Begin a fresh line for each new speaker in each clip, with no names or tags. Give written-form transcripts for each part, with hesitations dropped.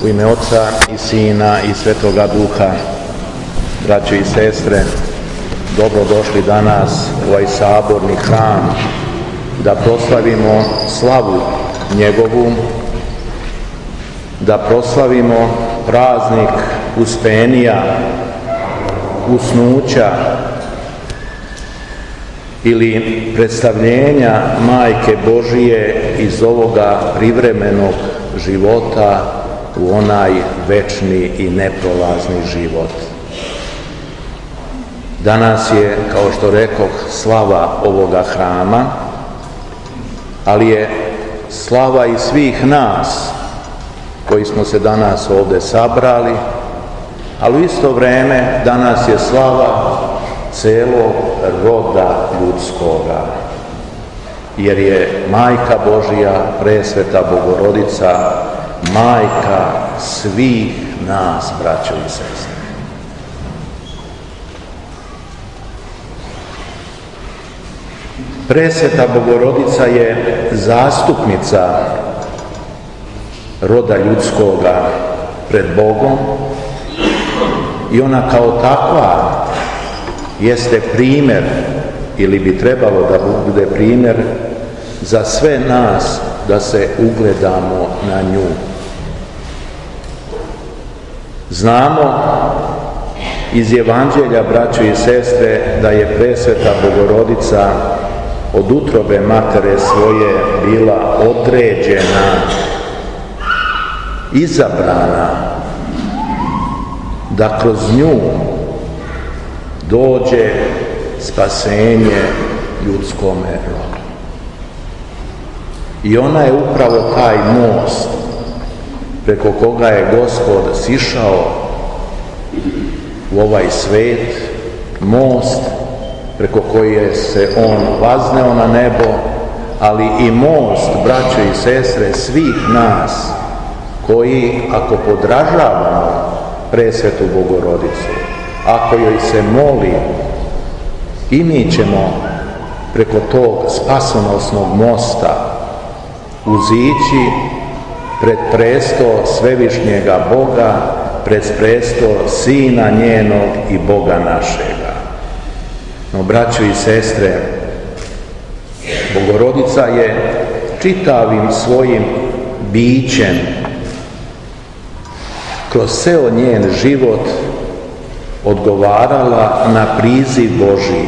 U ime Oca i Sina i Svetoga Duha, braćo i sestre, dobrodošli danas u ovaj saborni hram da proslavimo slavu njegovu, da proslavimo praznik uspenija, usnuća ili predstavljenja Majke Božije iz ovoga privremenog života u onaj večni i neprolazni život. Danas je, kao što rekoh, slava ovoga hrama, ali je slava i svih nas koji smo se danas ovdje sabrali, ali u isto vrijeme danas je slava celog roda ljudskoga, jer je Majka Božja, presveta Bogorodica, majka svih nas, braćo i sestre. Presveta Bogorodica je zastupnica roda ljudskoga pred Bogom i ona kao takva jeste primjer, ili bi trebalo da bude primjer za sve nas da se ugledamo na nju. Znamo iz Evanđelja, braćo i sestre, da je presveta Bogorodica od utrobe matere svoje bila određena, izabrana da kroz nju dođe spasenje ljudskome rodu. I ona je upravo taj most preko koga je Gospod sišao u ovaj svet, most preko koje se on vazneo na nebo, ali i most, braćo i sestre, svih nas koji, ako podražavamo presvetu Bogorodicu, ako joj se moli, i mi ćemo preko tog spasonosnog mosta uzići pred presto svevišnjega Boga, pred presto Sina njenog i Boga našega. No, braćo i sestre, Bogorodica je čitavim svojim bićem kroz ceo njen život odgovarala na priziv Božji,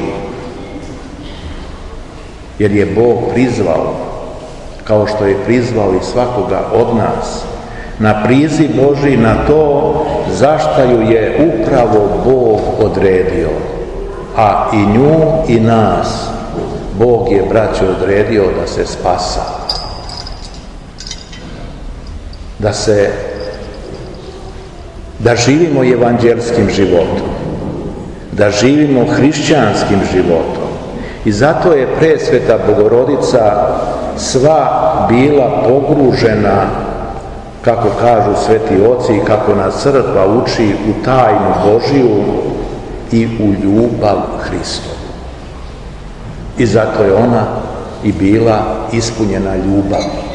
jer je Bog prizvao, kao što je prizvao i svakoga od nas, na priziv Božji, na to zašta ju je upravo Bog odredio, a i nju i nas Bog je, braćo, odredio da se spasa, da živimo evanđelskim životom, da živimo hrišćanskim životom. I zato je presveta Bogorodica sva bila pogružena, kako kažu sveti oci i kako nas crkva uči, u tajnu Božiju i u ljubav Hristovu. I zato je ona i bila ispunjena ljubavlju.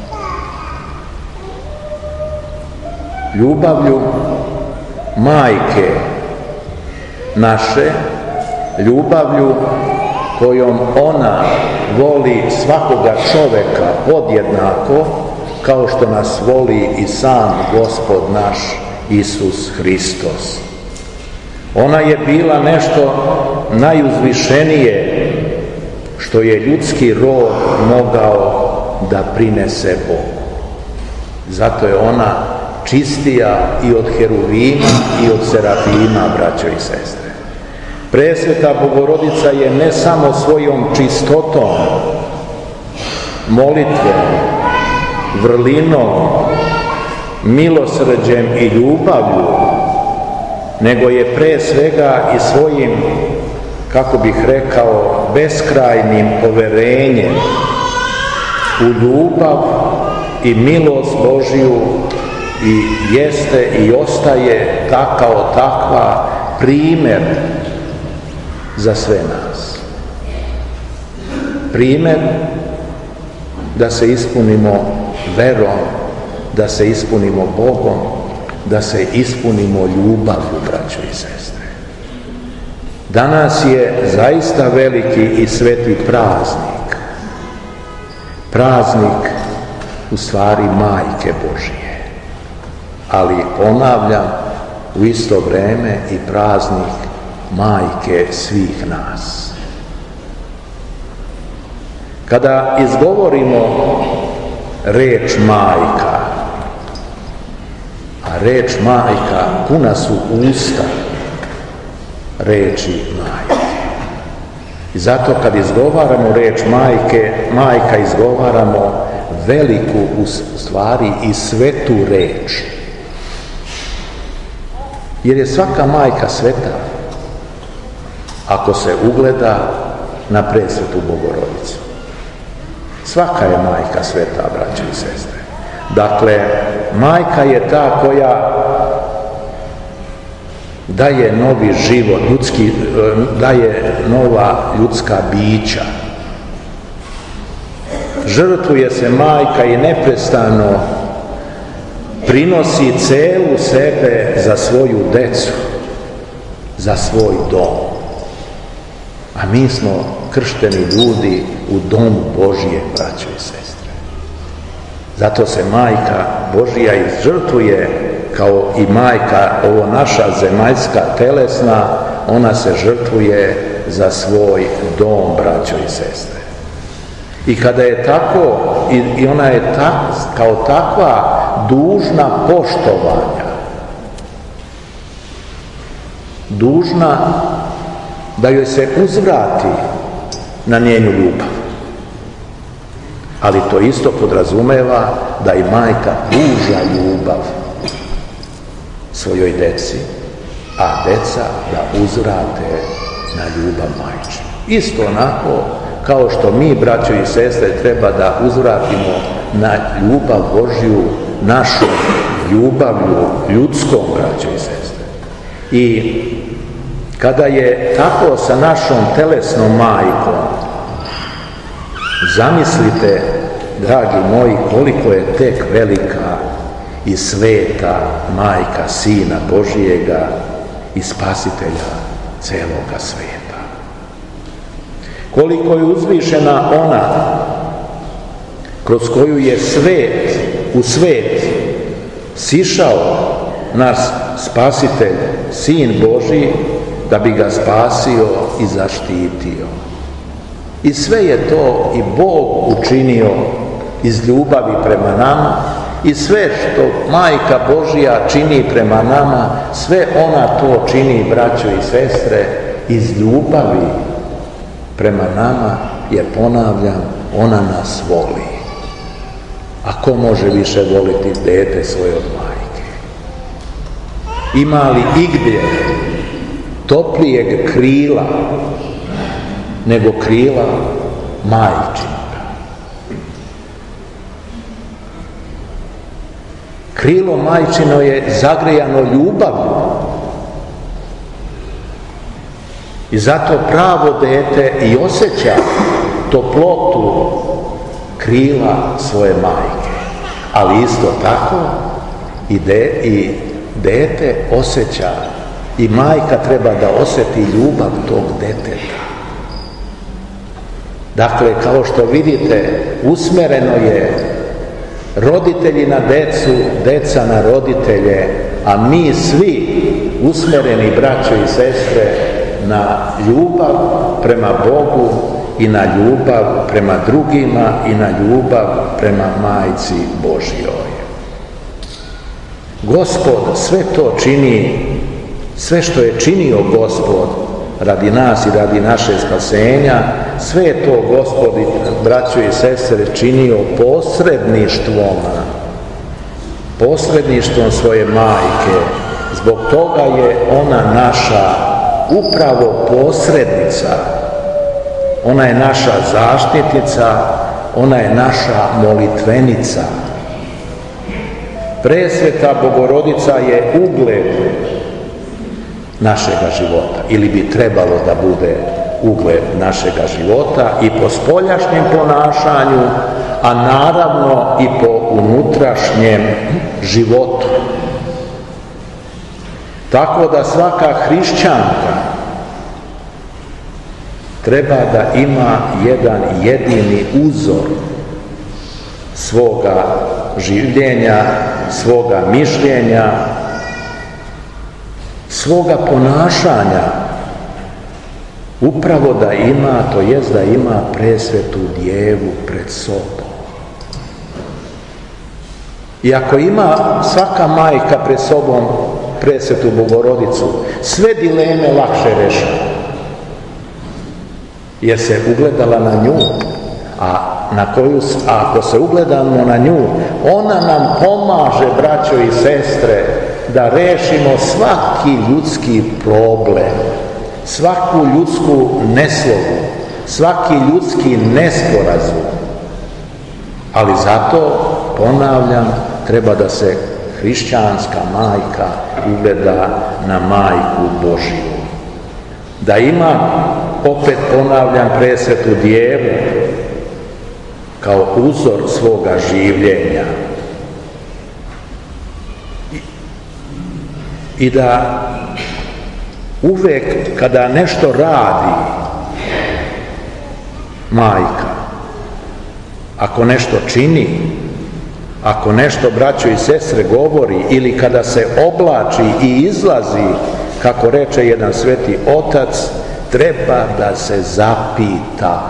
Ljubavlju majke naše, ljubavlju kojom ona voli svakoga čoveka podjednako, kao što nas voli i sam Gospod naš Isus Hristos. Ona je bila nešto najuzvišenije što je ljudski rod mogao da prinese Bogu. Zato je ona čistija i od heruvima i od serafima, braćo i sestre. Presveta Bogorodica je ne samo svojom čistotom, molitvom, vrlinom, milosrđem i ljubavlju, nego je pre svega i svojim, kako bih rekao, beskrajnim poverenjem u ljubav i milost Božju i jeste i ostaje kao takva primjer za sve nas. Primjer da se ispunimo verom, da se ispunimo Bogom, da se ispunimo ljubavlju, braćo i sestre. Danas je zaista veliki i sveti praznik. Praznik u stvari Majke Božije. Ali ponavljam, u isto vreme i praznik Majke svih nas. Kada izgovorimo reč majka, a reč majka puna su usta reči majke. I zato kad izgovaramo reč majka izgovaramo veliku, u stvari i svetu reč. Jer je svaka majka sveta ako se ugleda na presvetu Bogorodicu. Svaka je majka sveta, braćo i sestre. Dakle, majka je ta koja daje novi život, daje nova ljudska bića. Žrtvuje se majka i neprestano prinosi celu sebe za svoju decu, za svoj dom. A mi smo kršteni ljudi u domu Božije, braćo i sestre. Zato se Majka Božija izžrtvuje kao i majka, ovo naša zemaljska telesna, ona se žrtvuje za svoj dom, braćo i sestre. I kada je tako, i ona je kao takva dužna poštovanja, dužna da joj se uzvrati na njenu ljubav. Ali to isto podrazumeva da i majka duža ljubav svojoj deci, a deca da uzvrate na ljubav majčinu. Isto onako kao što mi, braćo i sestre, treba da uzvratimo na ljubav Božju, našu ljubavlju ljudskom, braćo i sestre. I kada je tako sa našom telesnom majkom, zamislite, dragi moji, koliko je tek velika i sveta majka Sina Božijega i Spasitelja celoga sveta. Koliko je uzvišena ona, kroz koju je u svet sišao naš Spasitelj, Sin Božji, da bi ga spasio i zaštitio. I sve je to i Bog učinio iz ljubavi prema nama, i sve što Majka Božja čini prema nama, sve ona to čini, braćo i sestre, iz ljubavi prema nama, jer ponavljam, ona nas voli. A ko može više voliti dete svoje od majke? Ima li igdje toplijeg krila nego krila majčinoga? Krilo majčino je zagrijano ljubavlju. I zato pravo dete i osjeća toplotu krila svoje majke. Ali isto tako i dete osjeća, i majka treba da osjeti ljubav tog deteta. Dakle, kao što vidite, usmjereno je roditelji na decu, deca na roditelje, a mi svi usmjereni, braćo i sestre, na ljubav prema Bogu i na ljubav prema drugima i na ljubav prema Majci Božjoj. Gospod sve to čini, sve što je činio Gospod radi nas i radi naše spasenja, sve je to Gospod, braćo i sestre, činio posredništvom svoje majke. Zbog toga je ona naša upravo posrednica, ona je naša zaštitnica, ona je naša molitvenica. Presveta Bogorodica je ugled našega života, ili bi trebalo da bude ugled našega života i po spoljašnjem ponašanju, a naravno i po unutrašnjem životu. Tako da svaka hrišćanka treba da ima jedan jedini uzor svoga življenja, svoga mišljenja, svoga ponašanja, upravo da ima, to jest da ima presvetu Djevu pred sobom. I ako ima svaka majka pred sobom presvetu Bogorodicu, sve dileme lakše rešava, jer se ugledala na nju, a ako se ugledamo na nju, ona nam pomaže, braćo i sestre, da rešimo svaki ljudski problem, svaku ljudsku neslogu, svaki ljudski nesporazum. Ali zato, ponavljam, treba da se hrišćanska majka ugleda na majku Božiju. Da ima, opet ponavljam, presvetu Djevu kao uzor svoga življenja. I da uvek kada nešto radi majka, ako nešto čini, ako nešto, braćo i sestre, govori, ili kada se oblači i izlazi, kako reče jedan sveti otac, treba da se zapita.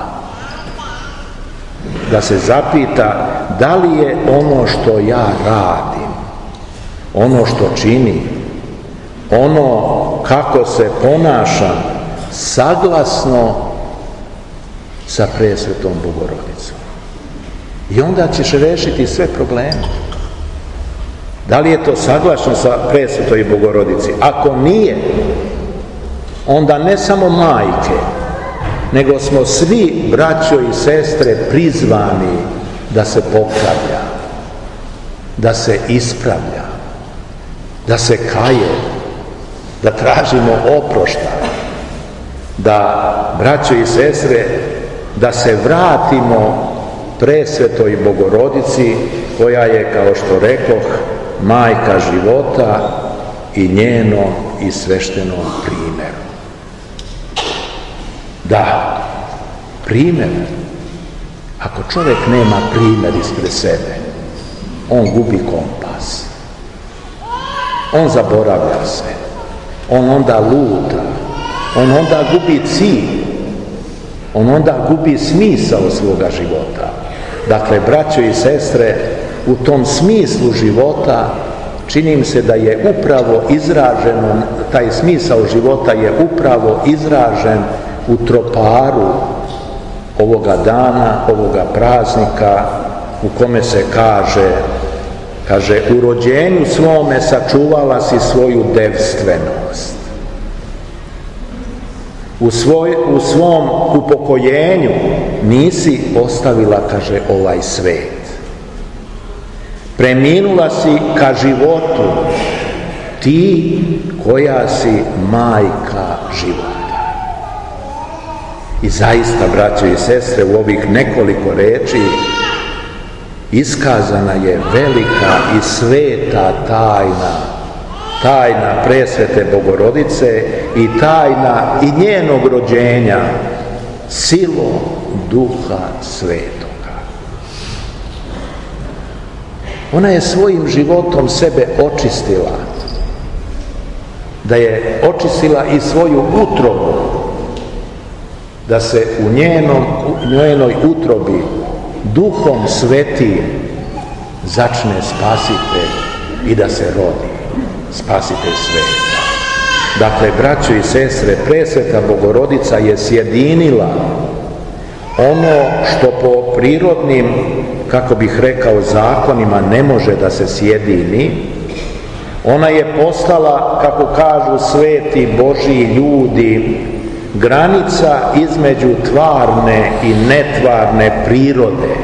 Da se zapita da li je ono što ja radim, ono što činim, ono kako se ponašam, saglasno sa presvetom Bogorodicom. I onda ćeš rešiti sve probleme. Da li je to saglasno sa presvetoj Bogorodici? Ako nije, onda ne samo majke, nego smo svi, braćo i sestre, prizvani da se popravlja, da se ispravlja, da se kaje, da tražimo oproštaj, da, braćo i sestre, da se vratimo presvetoj Bogorodici, koja je, kao što rekoh, majka života i njenom i sveštenom primjeru. Da, primjer. Ako čovjek nema primjer ispred sebe, on gubi kompas. On zaboravlja se. On onda luta. On onda gubi cilj. On onda gubi smisao svoga života. Dakle, braćo i sestre, u tom smislu života čini mi se da je upravo izraženo, taj smisao života je upravo izražen u troparu ovoga dana, ovoga praznika, u kome se kaže, u rođenju svome sačuvala si svoju devstvenost. U svom upokojenju nisi ostavila, kaže, ovaj svet. Preminula si ka životu, ti koja si majka života. I zaista, braćo i sestre, u ovih nekoliko reči iskazana je velika i sveta tajna presvete Bogorodice i tajna i njenog rođenja silom Duha Svetoga. Ona je svojim životom sebe očistila, da je očistila i svoju utrobu, da se u njenoj utrobi Duhom Svetim začne spasitelj i da se rodi spasitelj sveta. Dakle, braćo i sestre, presveta Bogorodica je sjedinila ono što po prirodnim, kako bih rekao, zakonima ne može da se sjedini. Ona je postala, kako kažu sveti Božji ljudi, granica između tvarne i netvarne prirode,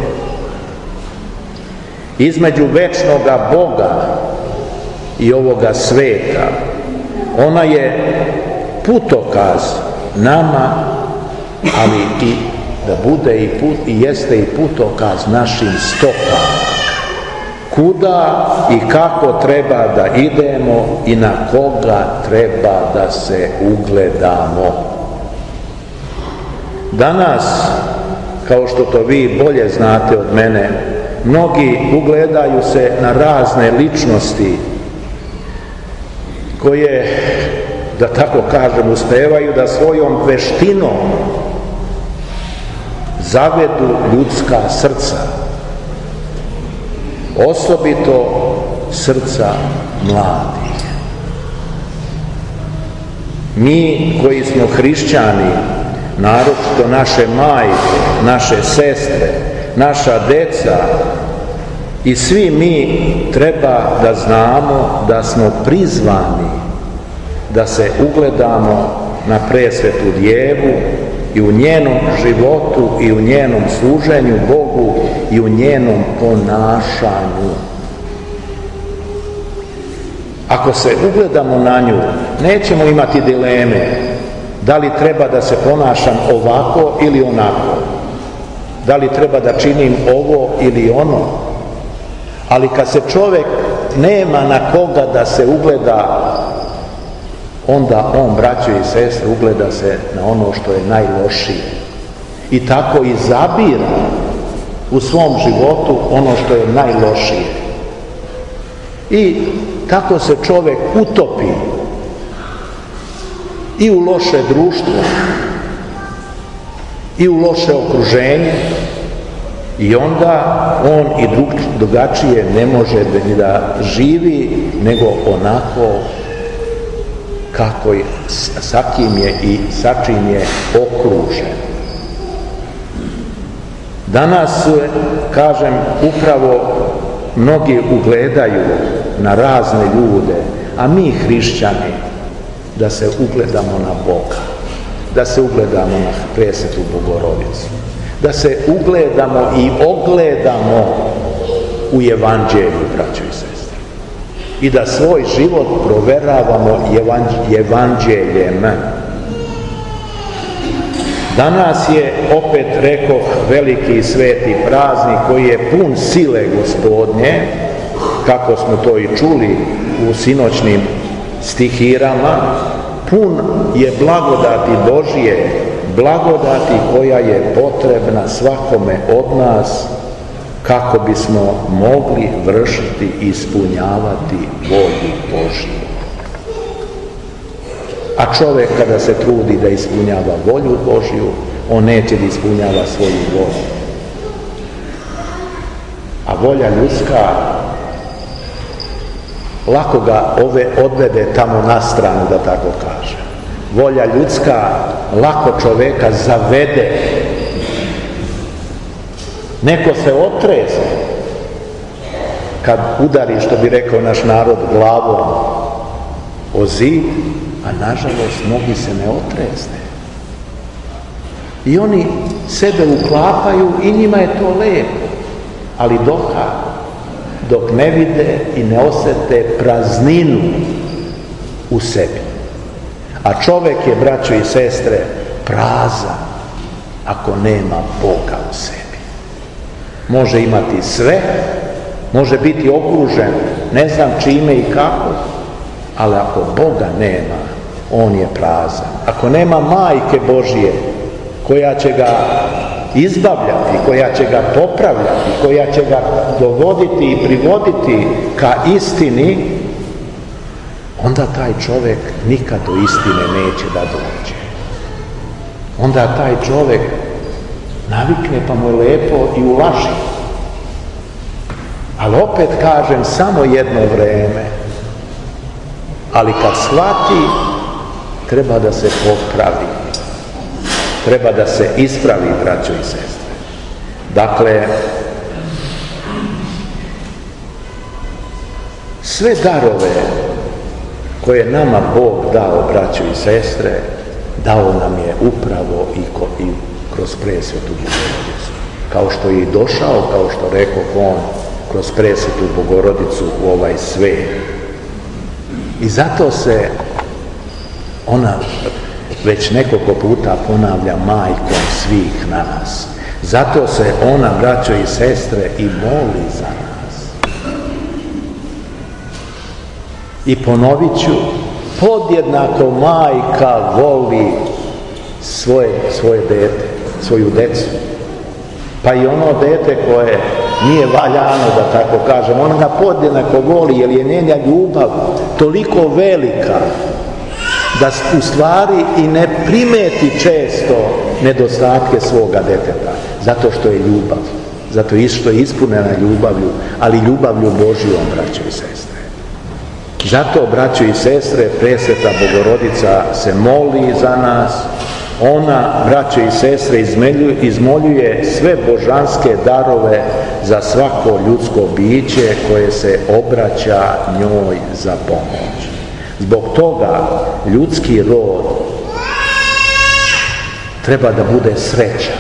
između večnoga Boga i ovoga sveta. Ona je putokaz nama, ali i da bude i jeste i putokaz našim stopama. Kuda i kako treba da idemo i na koga treba da se ugledamo. Danas, kao što to vi bolje znate od mene, mnogi ugledaju se na razne ličnosti koje, da tako kažem, uspevaju da svojom veštinom zavedu ljudska srca, osobito srca mladih. Mi koji smo hrišćani, naročito naše majke, naše sestre, naša deca i svi mi treba da znamo da smo prizvani da se ugledamo na presvetu Djevu i u njenom životu i u njenom služenju Bogu i u njenom ponašanju. Ako se ugledamo na nju, nećemo imati dileme da li treba da se ponašam ovako ili onako, da li treba da činim ovo ili ono. Ali kad se čovjek nema na koga da se ugleda, onda on, braćo i sestre, ugleda se na ono što je najlošije. I tako izabira u svom životu ono što je najlošije. I tako se čovjek utopi i u loše društvo, i u loše okruženje, i onda on i drugačije ne može ni da živi nego onako kako je, sa kim je i sa čim je okružen. Danas, kažem, upravo mnogi ugledaju na razne ljude, a mi hrišćani da se ugledamo na Boga, da se ugledamo na presvetu Bogorodicu, da se ugledamo i ogledamo u Evanđelju, braćo i sestre, i da svoj život proveravamo Evanđeljem. Danas je, opet rekoh, veliki i sveti praznik koji je pun sile Gospodnje, kako smo to i čuli u sinoćnim stihirama, pun je blagodati Božije, blagodati koja je potrebna svakome od nas kako bismo mogli vršiti i ispunjavati volju Božju. A čovjek kada se trudi da ispunjava volju Božju, on neće da ispunjava svoju volju. A volja ljudska lako ga odvede tamo na stranu, da tako kaže. Volja ljudska lako čovjeka zavede. Neko se otrese kad udari, što bi rekao naš narod, glavom o zid, a nažalost mnogi se ne otresne. I oni sebe uklapaju i njima je to lepo, ali dok ne vide i ne osjete prazninu u sebi. A čovjek je, braćo i sestre, prazan ako nema Boga u sebi. Može imati sve, može biti okružen ne znam čime i kako, ali ako Boga nema, on je prazan. Ako nema majke Božje koja će ga izbavljati, koja će ga popravljati, koja će ga dovoditi i privoditi ka istini, onda taj čovjek nikad do istine neće da dođe. Onda taj čovjek navikne pa mu je lepo i u laži. Ali opet kažem, samo jedno vreme. Ali kad shvati, treba da se popravi. Treba da se ispravi, braćo i sestre. Dakle, sve darove koje nama Bog dao, braćo i sestre, dao nam je upravo i kroz presvetu Bogorodicu. Kao što je i došao, kao što rekoh, on kroz presvetu Bogorodicu u ovaj svet. I zato se ona već nekoliko puta ponavlja majkom svih nas. Zato se ona, braćo i sestre, i moli za nas. I ponovit ću, podjednako majka voli svoje dete, svoju decu. Pa i ono dete koje nije valjano, da tako kažem, ona ga podjednako voli, jer je njena ljubav toliko velika da u stvari i ne primeti često nedostatke svoga deteta, zato što je ljubav, zato što je ispunjena ljubavlju, ali ljubavlju Božjom, braćo i sestre. Zato, braćo i sestre, presveta Bogorodica se moli za nas. Ona, braćo i sestre, izmoljuje sve božanske darove za svako ljudsko biće koje se obraća njoj za pomoć. Zbog toga ljudski rod treba da bude srećan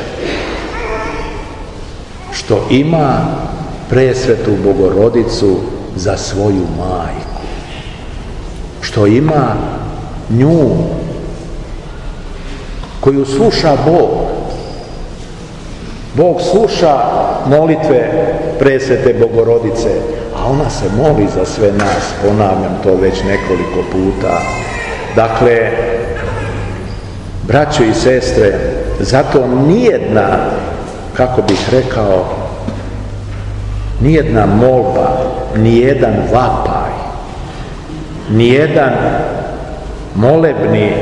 što ima presvetu Bogorodicu za svoju majku, što ima nju koju sluša Bog. Bog sluša molitve presvete Bogorodice, a ona se moli za sve nas, ponavljam to već nekoliko puta. Dakle, braćo i sestre, zato nijedna, kako bih rekao, nijedna molba, nijedan vapaj, nijedan molebni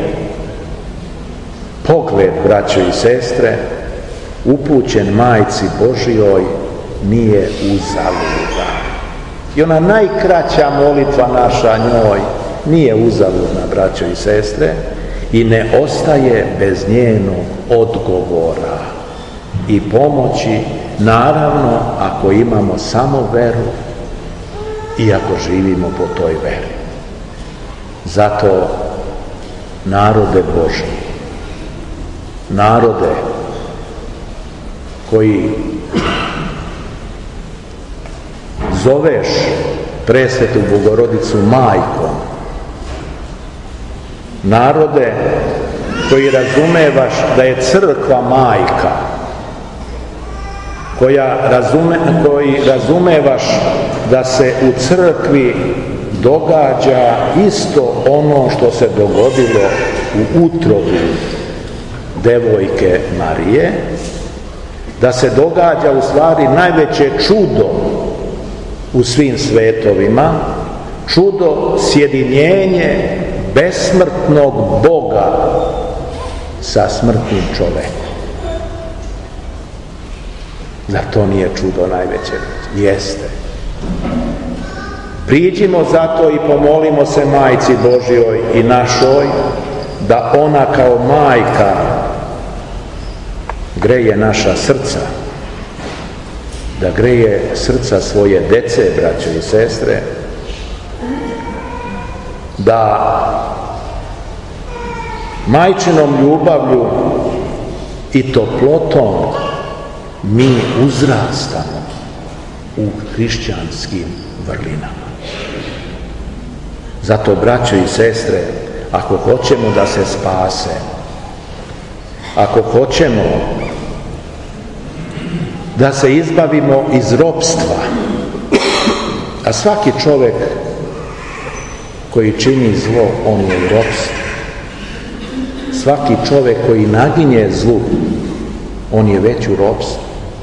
pogled, braćo i sestre, upućen majci Božjoj nije uzaludan. I ona najkraća molitva naša njoj nije uzaludna, braćo i sestre, i ne ostaje bez njenog odgovora i pomoći, naravno ako imamo samo veru i ako živimo po toj veri. Zato, narode Božji, narode koji zoveš presvetu Bogorodicu majkom, narode koji razumevaš da je crkva majka, koji razumevaš da se u crkvi događa isto ono što se dogodilo u utrobi devojke Marije, da se događa u stvari najveće čudo u svim svetovima, čudo sjedinjenje besmrtnog Boga sa smrtnim čovekom. Zar to nije čudo najveće? Jeste. Priđimo zato i pomolimo se majci Božjoj i našoj, da ona kao majka greje naša srca, da greje srca svoje dece, braćo i sestre, da majčinom ljubavlju i toplotom mi uzrastamo u hrišćanskim vrlinama. Zato, braćo i sestre, ako hoćemo da se spasemo, ako hoćemo da se izbavimo iz ropstva, a svaki čovjek koji čini zlo, on je u ropstvu. Svaki čovjek koji naginje zlu, on je već u ropstvu.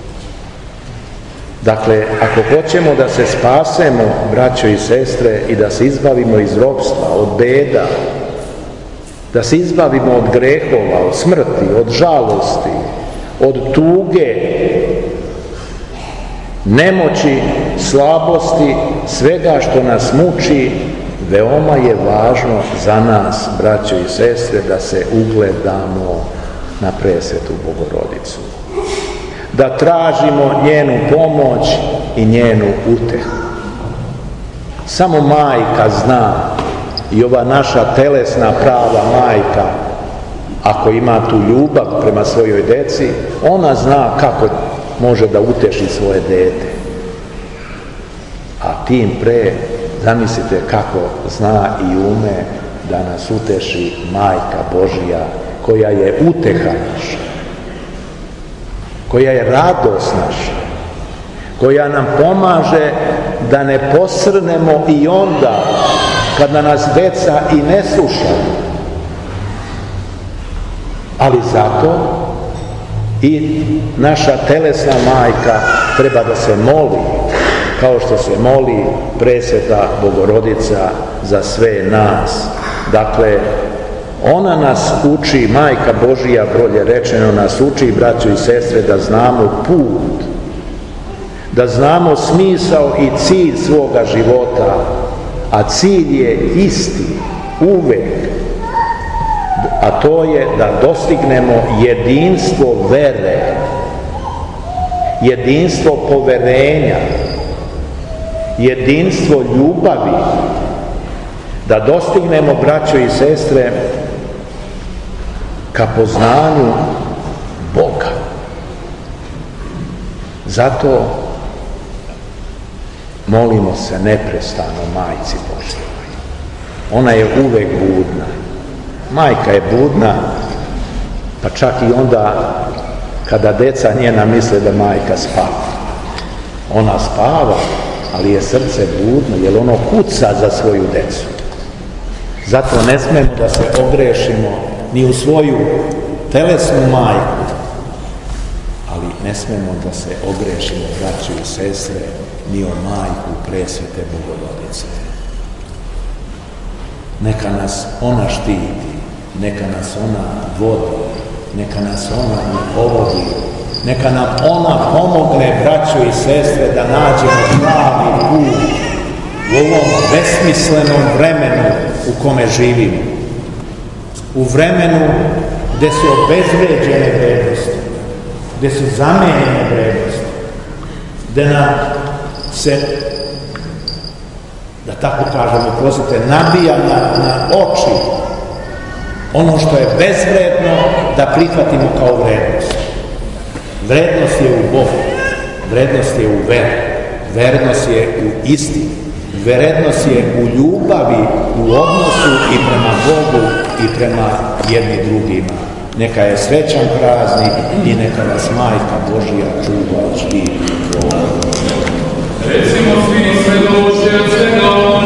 Dakle, ako hoćemo da se spasemo, braćo i sestre, i da se izbavimo iz ropstva, od beda, da se izbavimo od grehova, od smrti, od žalosti, od tuge, nemoći, slabosti, svega što nas muči, veoma je važno za nas, braćo i sestre, da se ugledamo na presvetu Bogorodicu. Da tražimo njenu pomoć i njenu utehu. Samo majka zna, i ova naša telesna prava majka, ako ima tu ljubav prema svojoj deci, ona zna kako može da uteši svoje dete. A tim pre, zamislite kako zna i ume da nas uteši Majka Božja, koja je uteha naša, koja je radost naša, koja nam pomaže da ne posrnemo i onda kada nas deca i ne slušaju. Ali zato i naša telesna majka treba da se moli, kao što se moli presveta Bogorodica za sve nas. Dakle, ona nas uči, Majka Božija, bolje rečeno, nas uči, braćo i sestre, da znamo put, da znamo smisao i cilj svoga života, a cilj je isti, uvek, a to je da dostignemo jedinstvo vere, jedinstvo poverenja, jedinstvo ljubavi, da dostignemo, braćo i sestre, ka poznanju Boga. Zato molimo se neprestano Majci Božjoj. Ona je uvek budna. Majka je budna, pa čak i onda kada deca njena misle da majka spava. Ona spava, ali je srce budno, jer ono kuca za svoju decu. Zato ne smemo da se ogrešimo ni u svoju telesnu majku, ali ne smemo da se ogrešimo, braćo i sestre, ni o majku presvete Bogorodice. Neka nas ona štiti, neka nas ona vodi, neka nas ona povodi, neka nam ona pomogne, braćo i sestre, da nađemo pravi put u ovom besmislenom vremenu u kome živimo. U vremenu gde su obezvređene vrednosti, gde su zamenjene vrednosti, gde nam se, da tako kažemo, oprostite, nabija na oči ono što je bezvredno da prihvatimo kao vrednost. Vrednost je u Bogu, vrednost je u veri, vrednost je u istini, vrednost je u ljubavi, u odnosu i prema Bogu i prema jedni drugima. Neka je srećan praznik i neka vas Majka Božja čuva i štiti.
Recimo svi svedoči od svega